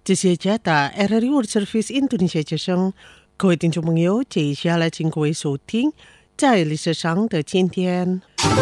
这些加大 RRI World Service Indonesia 之声，各位听众朋友，接下来请各位收听在历史上的今天。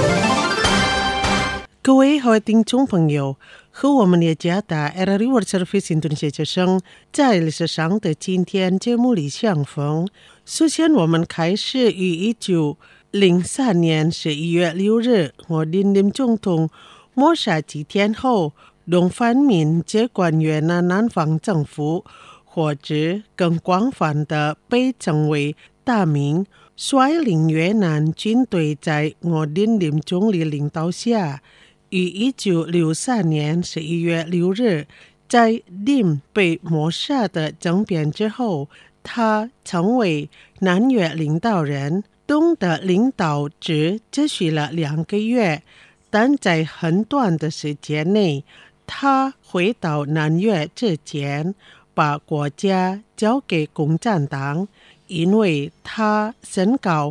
各位好，听众朋友，和我们的加大 RRI World Service Indonesia 之声在历史上的今天节目里相逢。首先，我们开始于1903年11月6日，我林林总统抹杀几天后，龙繁民接管越南南方政府，或者更广泛的被称为大明，率领越南军队在我林林总理领导下，于1963年11月6日在林被抹杀的政变之后，他成为南越领导人。东的领导只续了2个月，但在很短的时间内，他回到南越之前，把国家交给共产党，因为他身高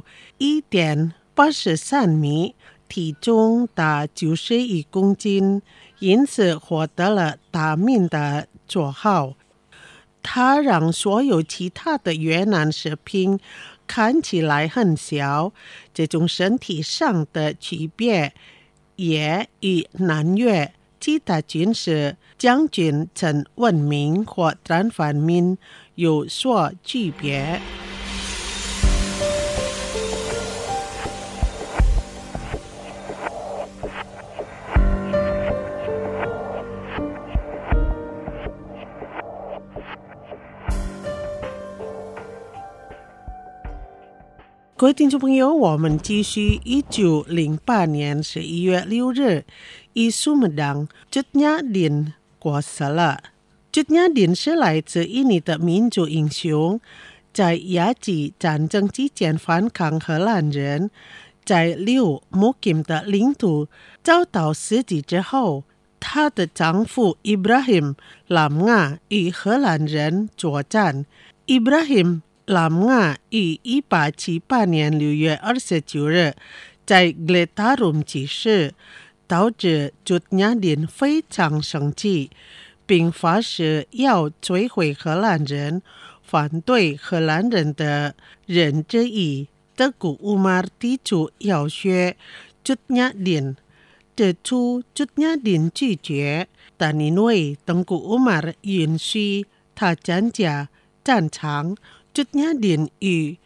1.83米，体重达91公斤，因此获得了大明的绰号。他让所有其他的越南士兵看起来很小，这种身体上的区别也与南越其他军事将军陈文明或张繁民有所区别。各位听众朋友，我们继续1908年11月6日，以苏门党朱亚林过世了。朱亚林是来自印尼的民族英雄，在亚际战争期间反抗荷兰人，在留穆金的领土遭到袭击之后，她的丈夫 Ibrahim Lamga 与荷兰人作战。Ibrahim Lamga 于1878年6月29日在格列塔隆去世，导致朱亚林非常生气，并发誓要摧毁荷兰人。反对荷兰人的人之一德古乌马尔提出要挟朱亚林，最初朱亚林拒绝，但因为德古乌马尔允许他参加战场，朱亚林于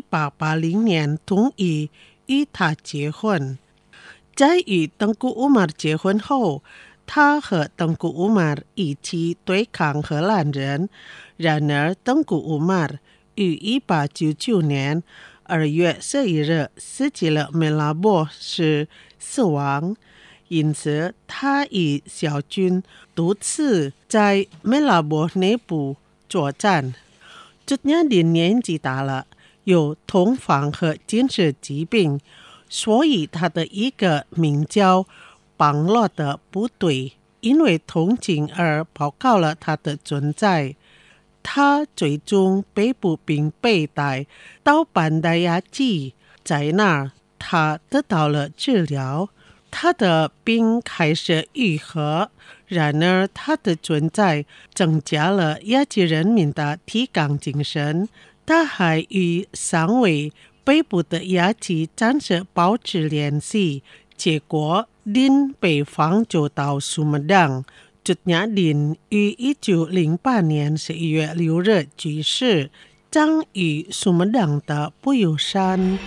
1880年同意与他结婚。在与登古乌马尔结婚后，他和登古乌马尔一起对抗荷兰人。然而，登古乌马尔于1899年2月11日袭击了梅拉博时死亡，因此他与小军独自在梅拉博内部作战。朱亚林年纪大了，有痛风和精神疾病，所以他的一个名叫邦洛的部队因为同情而报告了他的存在。他最终被捕并被带到班达亚季，在那儿他得到了治疗，他的病开始愈合。然而他的存在增加了亚籍人民的提纲精神，他还与3位被捕的亚籍战士保持联系，结果林被放逐到苏门答。朱亚林于1908年11月6日去世，葬于苏门答的不友山。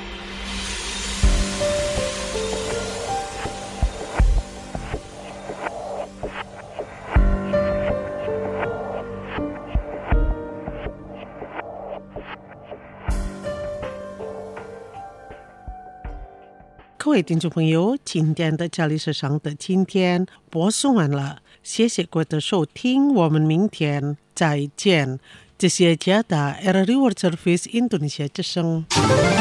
各位听众朋友，今天的家历史上的今天播送完了，谢谢各位的收听，我们明天再见。这是加拿大 RRI World Service Indonesia 之声。